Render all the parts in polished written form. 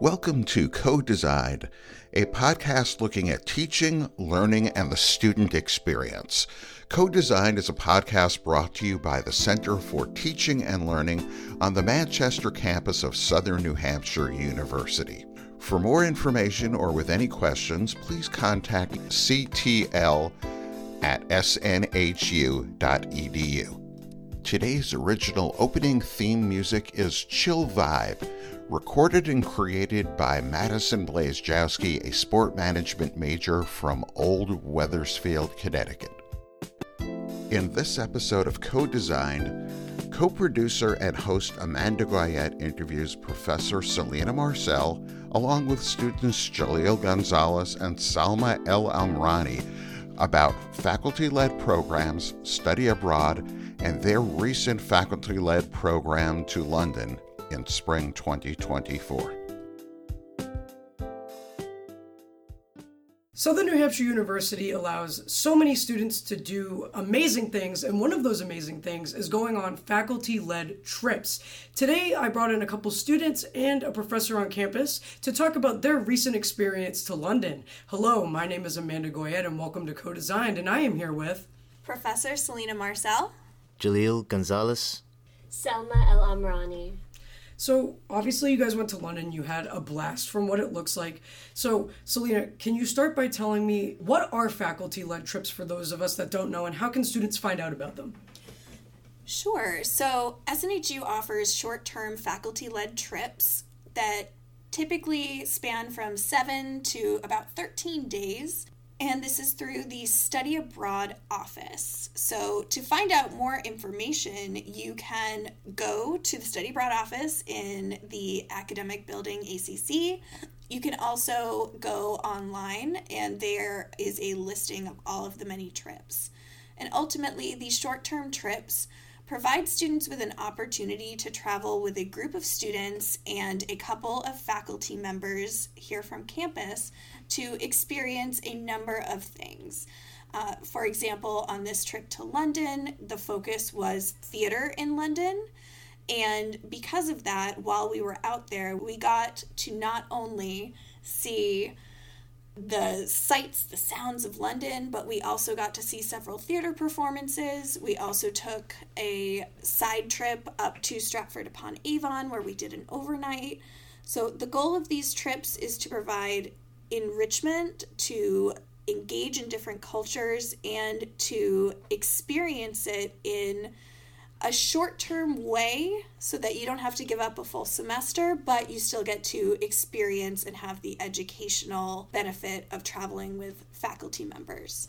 Welcome to Co-Designed, a podcast looking at teaching, learning, and the student experience. Co-Designed is a podcast brought to you by the Center for Teaching and Learning on the Manchester campus of Southern New Hampshire University. For more information or with any questions, please contact ctl@snhu.edu. Today's original opening theme music is Chill Vibe, recorded and created by Madison Blazejowski, a sport management major from Old Wethersfield, Connecticut. In this episode of Co-Designed, co-producer and host Amanda Goyette interviews Professor Selina Marcel, along with students Jalil Gonzalez and Salma El Amrani, about faculty-led programs, study abroad, and their recent faculty-led program to London in spring 2024. Southern New Hampshire University allows so many students to do amazing things, and one of those amazing things is going on faculty-led trips. Today, I brought in a couple students and a professor on campus to talk about their recent experience to London. Hello, my name is Amanda Goyette, and welcome to Co-Designed, and I am here with Professor Selina Marcel, Jalil Gonzalez, Salma El Amrani. So, obviously you guys went to London, you had a blast from what it looks like. So, Selina, can you start by telling me what are faculty-led trips for those of us that don't know, and how can students find out about them? Sure. So SNHU offers short-term faculty-led trips that typically span from 7 to about 13 days. And this is through the Study Abroad office. So to find out more information, you can go to the Study Abroad office in the academic building ACC. You can also go online, and there is a listing of all of the many trips. And ultimately, these short-term trips provide students with an opportunity to travel with a group of students and a couple of faculty members here from campus to experience a number of things. For example, on this trip to London, the focus was theater in London. And because of that, while we were out there, we got to not only see the sights, the sounds of London, but we also got to see several theater performances. We also took a side trip up to Stratford-upon-Avon where we did an overnight. So the goal of these trips is to provide enrichment, to engage in different cultures, and to experience it in a short-term way so that you don't have to give up a full semester, but you still get to experience and have the educational benefit of traveling with faculty members.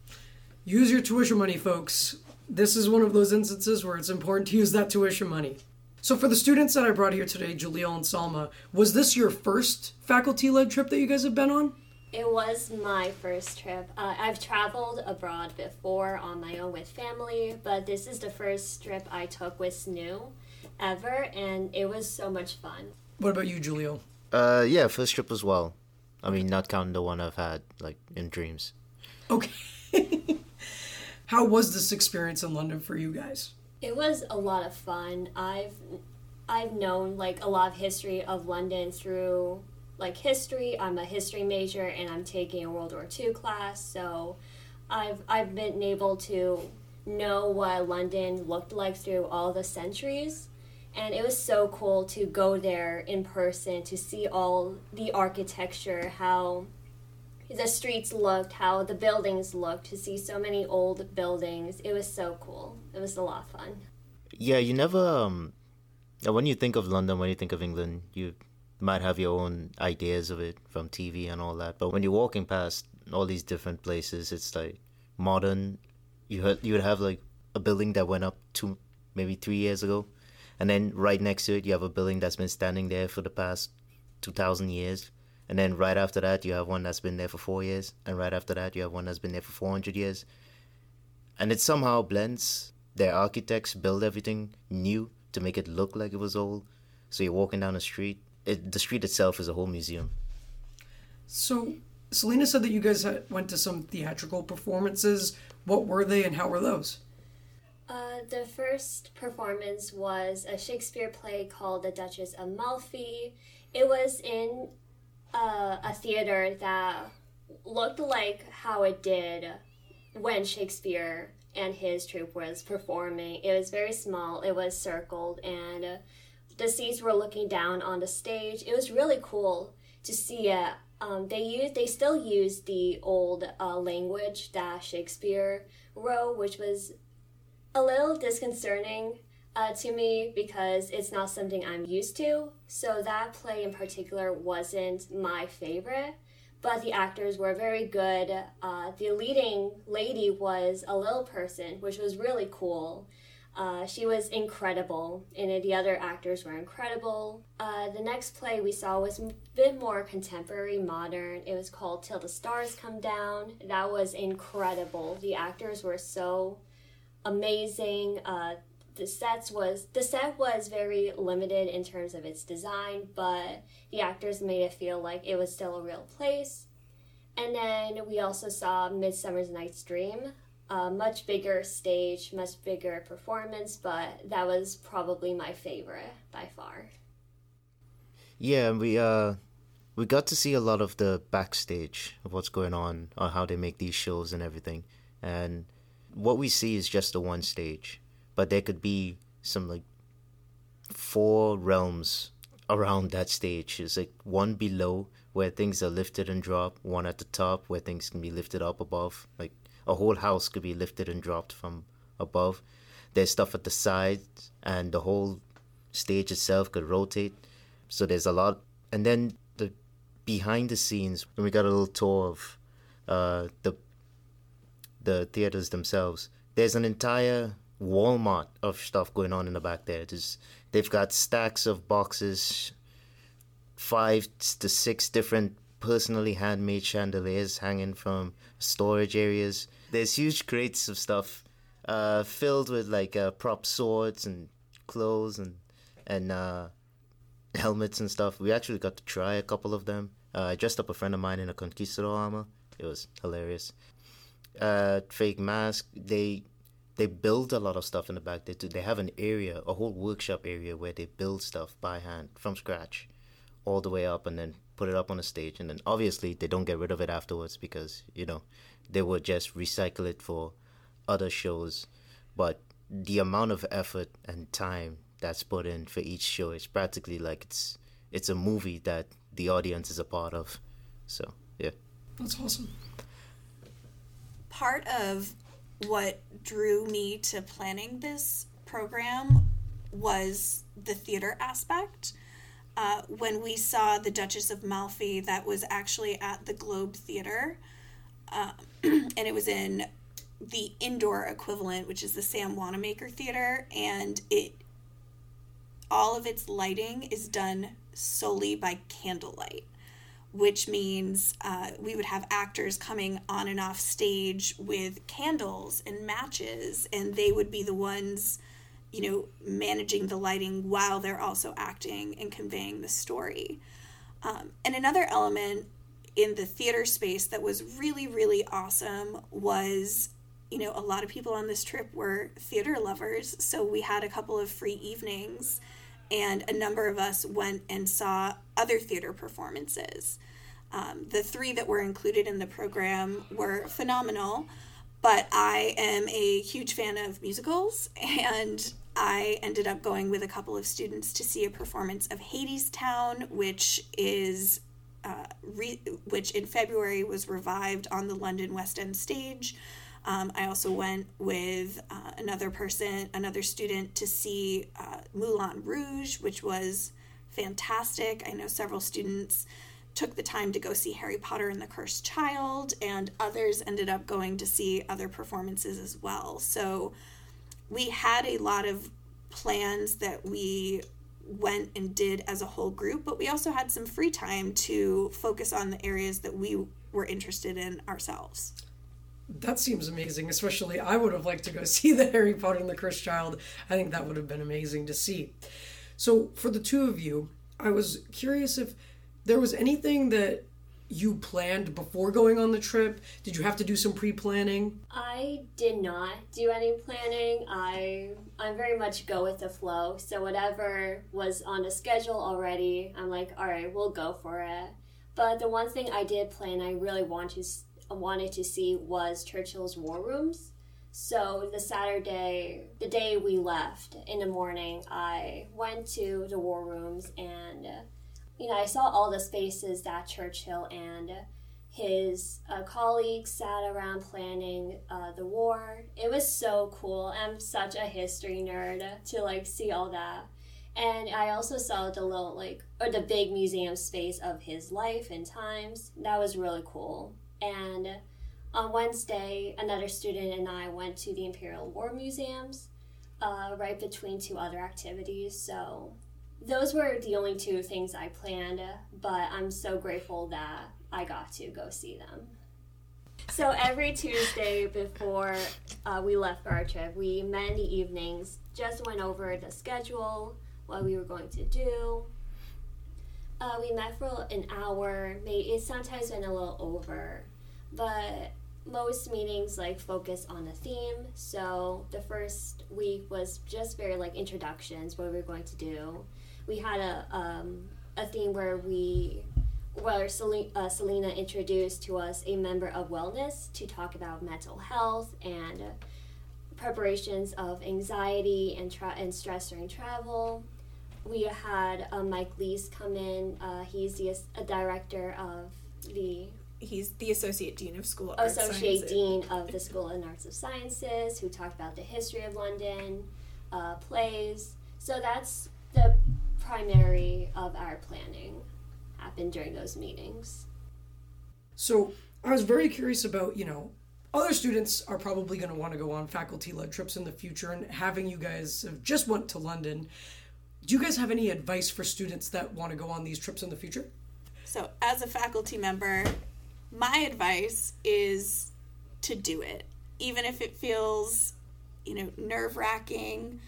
Use your tuition money, folks. This is one of those instances where it's important to use that tuition money. So for the students that I brought here today, Jalil and Salma, was this your first faculty-led trip that you guys have been on? It was my first trip. I've traveled abroad before on my own with family, but this is the first trip I took with SNU ever, and it was so much fun. What about you, Jalil? Yeah, first trip as well. I mean, not counting the one I've had, like, in dreams. Okay. How was this experience in London for you guys? It was a lot of fun. I've known, like, a lot of history of London through history. I'm a history major and I'm taking a World War II class, so I've been able to know what London looked like through all the centuries, and it was so cool to go there in person, to see all the architecture, how the streets looked, how the buildings looked, to see so many old buildings. It was so cool. It was a lot of fun. Yeah, you never when you think of London, when you think of England, you might have your own ideas of it from TV and all that, but when you're walking past all these different places, it's like modern. You would have like a building that went up maybe 3 years ago, and then right next to it you have a building that's been standing there for the past 2,000 years, and then right after that you have one that's been there for 4 years, and right after that you have one that's been there for 400 years, and it somehow blends. Their architects build everything new to make it look like it was old. So you're walking down the street. The street itself is a whole museum. So, Selina said that you guys went to some theatrical performances. What were they and how were those? The first performance was a Shakespeare play called The Duchess of Malfi. It was in a theater that looked like how it did when Shakespeare and his troupe was performing. It was very small, it was circled, and the seats were looking down on the stage. It was really cool to see it. They still use the old language that Shakespeare wrote, which was a little disconcerting to me because it's not something I'm used to. So that play in particular wasn't my favorite, but the actors were very good. The leading lady was a little person, which was really cool. She was incredible, and the other actors were incredible. The next play we saw was a bit more contemporary, modern. It was called Till the Stars Come Down. That was incredible. The actors were so amazing. The set was very limited in terms of its design, but the actors made it feel like it was still a real place. And then we also saw Midsummer Night's Dream. Much bigger stage, much bigger performance, but that was probably my favorite by far. Yeah, we got to see a lot of the backstage of what's going on how they make these shows and everything. And what we see is just the one stage, but there could be some like 4 realms around that stage. It's like one below where things are lifted and dropped, one at the top where things can be lifted up above, like a whole house could be lifted and dropped from above. There's stuff at the sides, and the whole stage itself could rotate. So there's a lot. And then the behind the scenes, when we got a little tour of the theaters themselves, there's an entire Walmart of stuff going on in the back there. They've got stacks of boxes, 5 to 6 different personally handmade chandeliers hanging from storage areas. There's huge crates of stuff filled with like prop swords and clothes and helmets and stuff. We actually got to try a couple of them. I dressed up a friend of mine in a conquistador armor. It was hilarious. Fake mask. They build a lot of stuff in the back there too. They have an area, a whole workshop area where they build stuff by hand from scratch all the way up and then put it up on a stage. And then obviously they don't get rid of it afterwards because, they would just recycle it for other shows. But the amount of effort and time that's put in for each show is practically like it's a movie that the audience is a part of. So, yeah. That's awesome. Part of what drew me to planning this program was the theater aspect. When we saw The Duchess of Malfi, that was actually at the Globe Theater, and it was in the indoor equivalent, which is the Sam Wanamaker Theater, and all of its lighting is done solely by candlelight, which means we would have actors coming on and off stage with candles and matches, and they would be the ones managing the lighting while they're also acting and conveying the story. And another element in the theater space that was really, really awesome was, a lot of people on this trip were theater lovers. So we had a couple of free evenings, and a number of us went and saw other theater performances. The 3 that were included in the program were phenomenal, but I am a huge fan of musicals, and I ended up going with a couple of students to see a performance of Hadestown, which in February was revived on the London West End stage. I also went with another student to see Moulin Rouge, which was fantastic. I know several students took the time to go see Harry Potter and the Cursed Child, and others ended up going to see other performances as well. So we had a lot of plans that we went and did as a whole group, but we also had some free time to focus on the areas that we were interested in ourselves. That seems amazing, especially I would have liked to go see the Harry Potter and the Cursed Child. I think that would have been amazing to see. So for the two of you, I was curious if there was anything that you planned before going on the trip? Did you have to do some pre-planning? I did not do any planning. I'm very much go with the flow. So whatever was on the schedule already, I'm like, all right, we'll go for it. But the one thing I did plan, I really wanted to see was Churchill's War Rooms. So the Saturday, the day we left in the morning, I went to the War Rooms and I saw all the spaces that Churchill and his colleagues sat around planning the war. It was so cool. I'm such a history nerd to see all that. And I also saw the big museum space of his life and times. That was really cool. And on Wednesday, another student and I went to the Imperial War Museums, right between two other activities. So those were the only two things I planned, but I'm so grateful that I got to go see them. So every Tuesday before we left for our trip, we met in the evenings, just went over the schedule, what we were going to do. We met for an hour. It sometimes went a little over, but most meetings focus on a theme. So the first week was just very introductions, what we were going to do. We had a theme where Selena introduced to us a member of wellness to talk about mental health and preparations of anxiety and stress during travel. We had Mike Leese come in. He's a director of the... He's the Associate Dean of School of Arts Associate Dean of the School of Arts and Sciences, who talked about the history of London, plays. So that's the primary of our planning happened during those meetings. So I was very curious about, other students are probably going to want to go on faculty-led trips in the future, and having you guys have just went to London, do you guys have any advice for students that want to go on these trips in the future? So as a faculty member, my advice is to do it, even if it feels, nerve-wracking,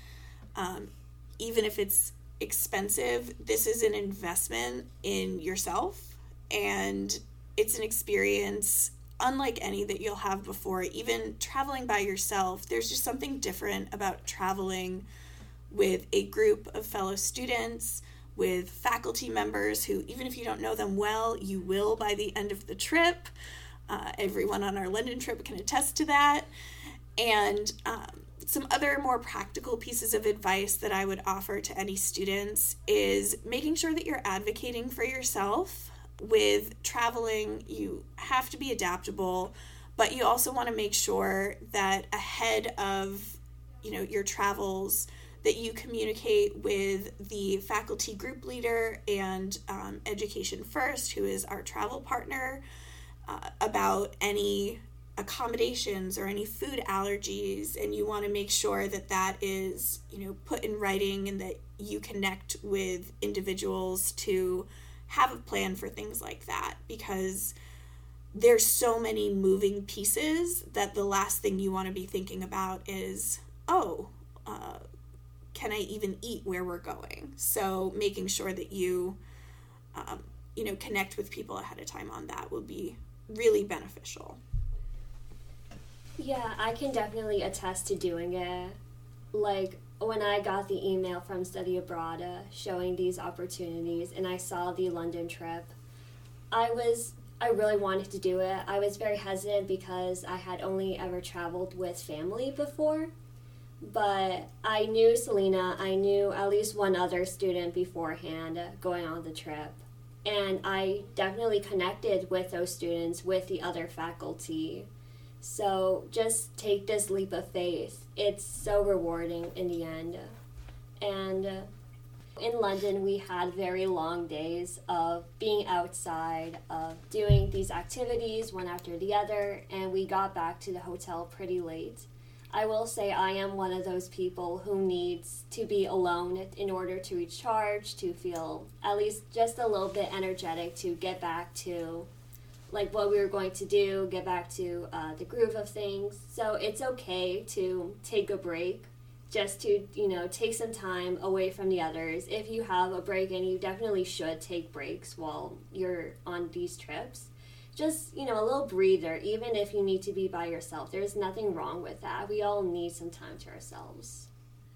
even if it's expensive. This is an investment in yourself, and it's an experience unlike any that you'll have before. Even traveling by yourself, there's just something different about traveling with a group of fellow students, with faculty members who, even if you don't know them well, you will by the end of the trip. Everyone on our London trip can attest to that. And some other more practical pieces of advice that I would offer to any students is making sure that you're advocating for yourself. With traveling, you have to be adaptable, but you also want to make sure that ahead of, your travels, that you communicate with the faculty group leader and Education First, who is our travel partner, about any accommodations or any food allergies, and you want to make sure that that is, put in writing, and that you connect with individuals to have a plan for things like that, because there's so many moving pieces that the last thing you want to be thinking about is, can I even eat where we're going? So making sure that you, connect with people ahead of time on that will be really beneficial. Yeah, I can definitely attest to doing it. When I got the email from Study Abroad showing these opportunities and I saw the London trip, I really wanted to do it. I was very hesitant because I had only ever traveled with family before. But I knew Selena, I knew at least one other student beforehand going on the trip. And I definitely connected with those students, with the other faculty. So just take this leap of faith. It's so rewarding in the end. And in London, we had very long days of being outside, of doing these activities one after the other, and we got back to the hotel pretty late. I will say I am one of those people who needs to be alone in order to recharge, to feel at least just a little bit energetic, to get back to what we were going to do, get back to the groove of things. So it's okay to take a break. just to, take some time away from the others. If you have a break, and you definitely should take breaks while you're on these trips, just, a little breather, even if you need to be by yourself. There's nothing wrong with that. We all need some time to ourselves.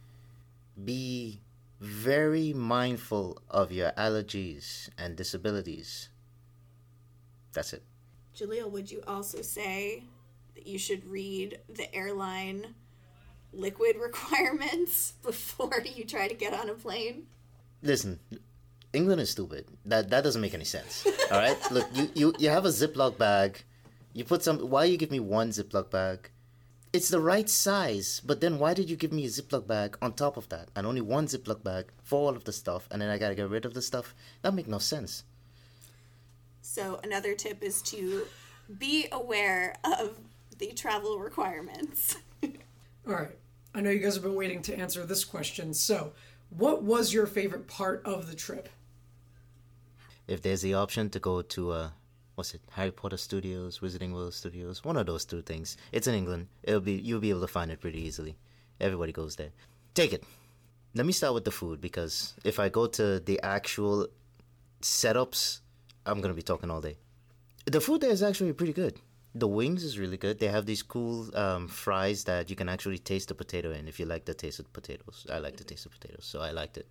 Be very mindful of your allergies and disabilities. That's it. Jaleel, would you also say that you should read the airline liquid requirements before you try to get on a plane? Listen, England is stupid. That doesn't make any sense. All right? Look, you have a Ziploc bag. You put some... Why you give me one Ziploc bag? It's the right size, but then why did you give me a Ziploc bag on top of that? And only one Ziploc bag for all of the stuff, and then I gotta get rid of the stuff? That makes no sense. So another tip is to be aware of the travel requirements. All right. I know you guys have been waiting to answer this question. So, what was your favorite part of the trip? If there's the option to go to, Harry Potter Studios, Wizarding World Studios, one of those two things. It's in England. You'll be able to find it pretty easily. Everybody goes there. Take it. Let me start with the food, because if I go to the actual setups, I'm going to be talking all day. The food there is actually pretty good. The wings is really good. They have these cool fries that you can actually taste the potato in if you like the taste of potatoes. I like the taste of potatoes, so I liked it.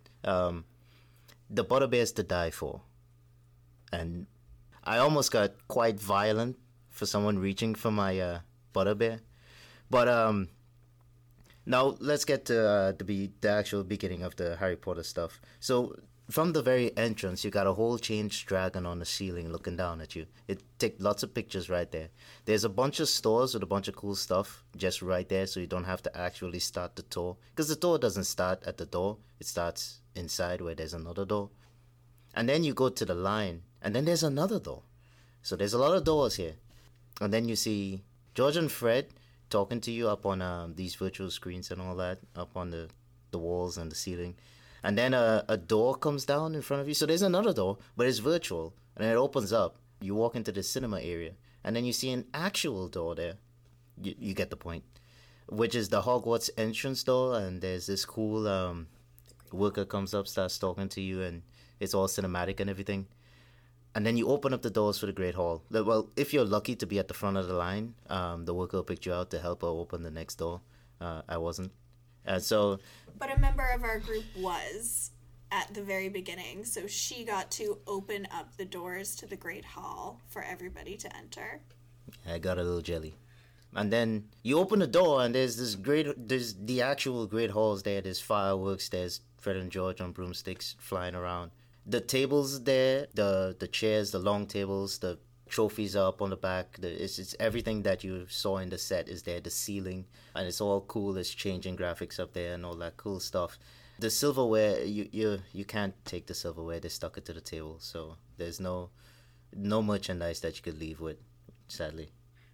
The butterbeer is to die for. And I almost got quite violent for someone reaching for my butterbeer. But now let's get to the actual beginning of the Harry Potter stuff. So from the very entrance, you got a whole changed dragon on the ceiling looking down at you. It took lots of pictures right there. There's a bunch of stores with a bunch of cool stuff just right there, so you don't have to actually start the tour. Because the tour doesn't start at the door. It starts inside where there's another door. And then you go to the line, and then there's another door. So there's a lot of doors here. And then you see George and Fred talking to you up on these virtual screens and all that, up on the walls and the ceiling. And then a door comes down in front of you. So there's another door, but it's virtual. And then it opens up. You walk into the cinema area. And then you see an actual door there. You get the point. Which is the Hogwarts entrance door. And there's this cool worker comes up, starts talking to you. And it's all cinematic and everything. And then you open up the doors for the Great Hall. Well, if you're lucky to be at the front of the line, the worker will pick you out to help her open the next door. I wasn't. But a member of our group was at the very beginning, so she got to open up the doors to the Great Hall for everybody to enter. I got a little jelly. And then you open the door, and there's the actual Great Halls there. There's fireworks, there's Fred and George on broomsticks flying around. The tables there, the chairs, the long tables, the trophies are up on the back. It's everything that you saw in the set is there. The ceiling, and it's all cool. It's changing graphics up there and all that cool stuff. The silverware, you can't take the silverware. They stuck it to the table, so there's no merchandise that you could leave with, sadly.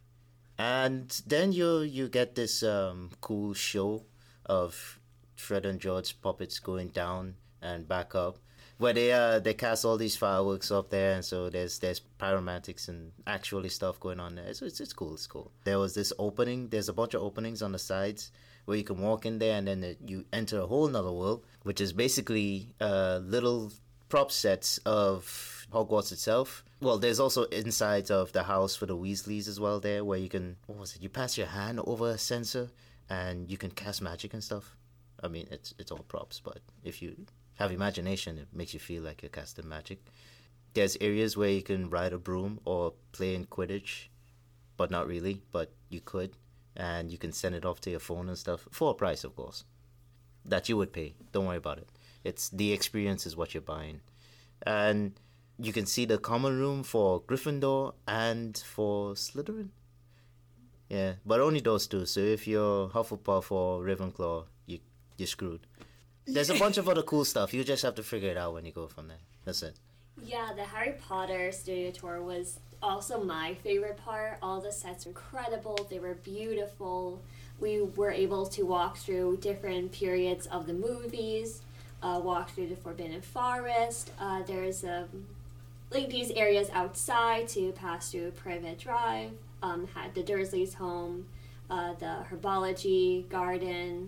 And then you get this cool show of Fred and George puppets going down and back up, where they cast all these fireworks up there, and so there's pyromatics and actually stuff going on there. So it's cool. It's cool. There was this opening. There's a bunch of openings on the sides where you can walk in there, and then you enter a whole nother world, which is basically little prop sets of Hogwarts itself. Well, there's also insides of the house for the Weasleys as well there, where you can, you pass your hand over a sensor and you can cast magic and stuff. I mean, it's all props, but if you have imagination, it makes you feel like you're casting magic. There's areas where you can ride a broom or play in Quidditch, but not really, but you could. And you can send it off to your phone and stuff, for a price, of course, that you would pay. Don't worry about it. It's the experience is what you're buying. And you can see the common room for Gryffindor and for Slytherin. Yeah, but only those two. So if you're Hufflepuff or Ravenclaw, you're screwed. There's a bunch of other cool stuff. You just have to figure it out when you go from there. That's it. Yeah, the Harry Potter studio tour was also my favorite part. All the sets were incredible. They were beautiful. We were able to walk through different periods of the movies, walk through the Forbidden Forest. There's these areas outside to pass through Privet Drive, had the Dursleys' home, the herbology garden.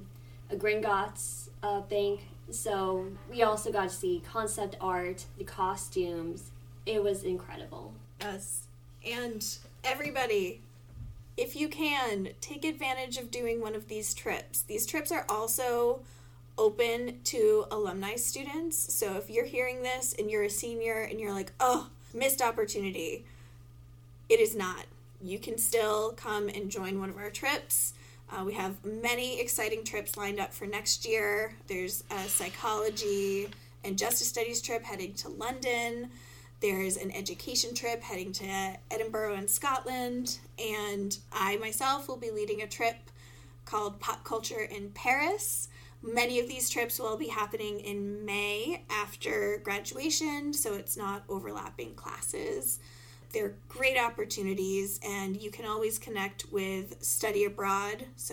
Gringotts Bank. So we also got to see concept art, the costumes. It was incredible. Yes. And everybody, if you can, take advantage of doing one of these trips. These trips are also open to alumni students. So if you're hearing this and you're a senior and you're like, oh, missed opportunity, it is not. You can still come and join one of our trips. We have many exciting trips lined up for next year. There's a psychology and justice studies trip heading to London. There's an education trip heading to Edinburgh and Scotland. And I myself will be leading a trip called Pop Culture in Paris. Many of these trips will be happening in May after graduation, so it's not overlapping classes. They're great opportunities, and you can always connect with Study Abroad, so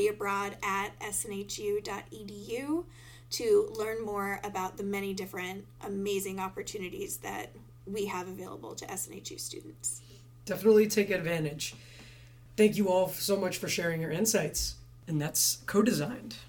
studyabroad@snhu.edu, to learn more about the many different amazing opportunities that we have available to SNHU students. Definitely take advantage. Thank you all so much for sharing your insights. And that's Co-Designed.